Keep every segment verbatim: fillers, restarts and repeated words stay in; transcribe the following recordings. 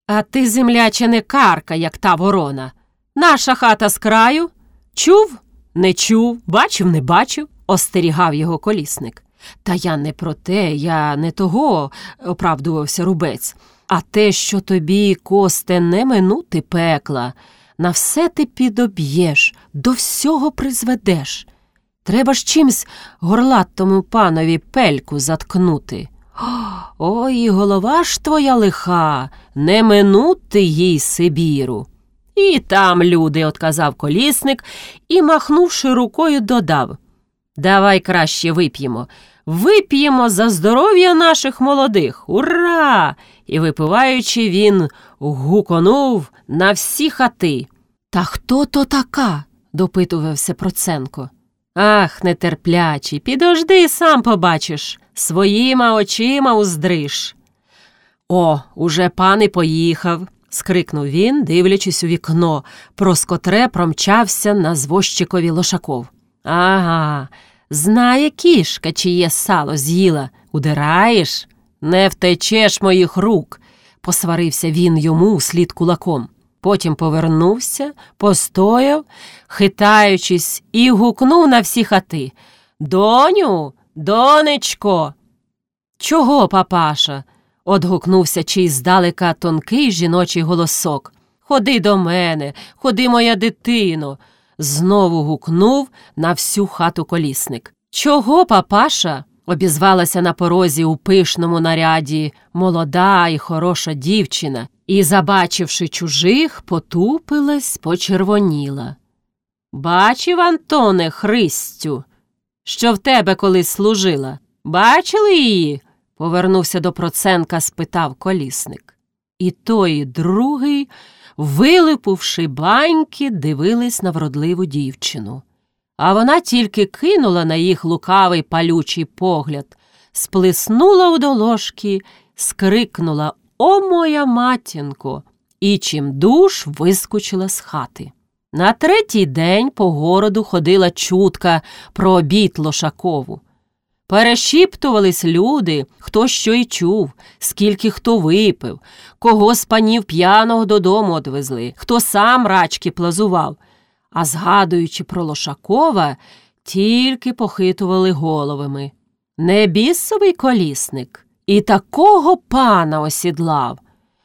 А ти, земляче, не карка, як та ворона. Наша хата з краю. Чув? Не чув, бачив, не бачив, остерігав його колісник. Та я не про те, я не того, оправдувався Рубець, а те, що тобі, Косте, не минути пекла. На все ти підоб'єш, до всього призведеш. Треба ж чимсь горлатому панові пельку заткнути. Ой, голова ж твоя лиха, не минути їй Сибіру. І там люди, отказав колісник і, махнувши рукою, додав. Давай краще вип'ємо. Вип'ємо за здоров'я наших молодих. Ура! І, випиваючи, він гуконув на всі хати. Та хто то така? Допитувався Проценко. Ах, нетерплячий, підожди, сам побачиш. Своїма очима уздриш. О, уже пан і поїхав, скрикнув він, дивлячись у вікно, проз котре промчався на звозчикові Лошаков. Ага, знає кішка, чиє сало з'їла. Удираєш? Не втечеш моїх рук, посварився він йому услід кулаком. Потім повернувся, постояв, хитаючись, і гукнув на всі хати. Доню, донечко! Чого, папаша? Одгукнувся чийсь здалека тонкий жіночий голосок. Ходи до мене, ходи, моя дитино! Знову гукнув на всю хату колісник. Чого, папаша? Обізвалася на порозі у пишному наряді молода і хороша дівчина і, забачивши чужих, потупилась, почервоніла. Бачив, Антоне, Христю, що в тебе колись служила? Бачили її? Повернувся до Проценка, спитав колісник. І той, і другий, вилипувши баньки, дивились на вродливу дівчину. А вона тільки кинула на їх лукавий палючий погляд, сплеснула у долошки, скрикнула «О, моя матінко!» і чимдуж вискочила з хати. На третій день по городу ходила чутка про обід Лошакову. Перешіптувались люди, хто що й чув, скільки хто випив, кого з панів п'яного додому одвезли, хто сам рачки плазував. А згадуючи про Лошакова, тільки похитували головами. Не бісовий колісник, і такого пана осідлав.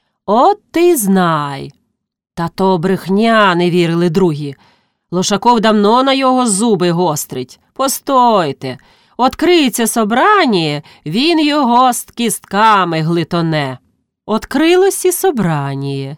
От ти знай. Та то брехня, не вірили другі. Лошаков давно на його зуби гострить. Постойте, откриється собрання, він його з кістками глитоне. Открилось і собрання.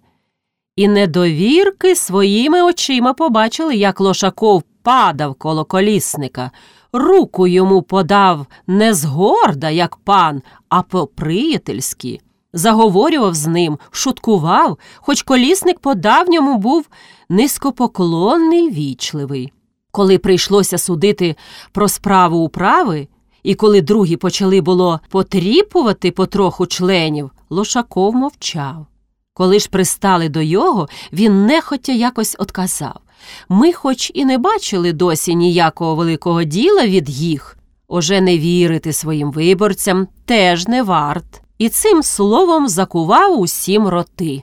І недовірки своїми очима побачили, як Лошаков падав коло колісника. Руку йому подав не згорда, як пан, а по-приятельськи. Заговорював з ним, шуткував, хоч колісник по-давньому був низькопоклонний, вічливий. Коли прийшлося судити про справу управи, і коли другі почали було потріпувати потроху членів, Лошаков мовчав. Коли ж пристали до його, він нехотя якось одказав. Ми хоч і не бачили досі ніякого великого діла від їх, уже не вірити своїм виборцям теж не варт. І цим словом закував усім роти.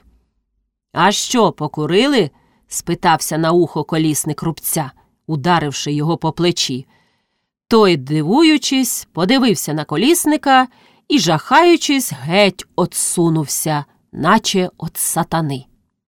«А що, покурили?» – спитався на ухо колісник Рубця, ударивши його по плечі. Той, дивуючись, подивився на колісника і, жахаючись, геть отсунувся, наче от сатани.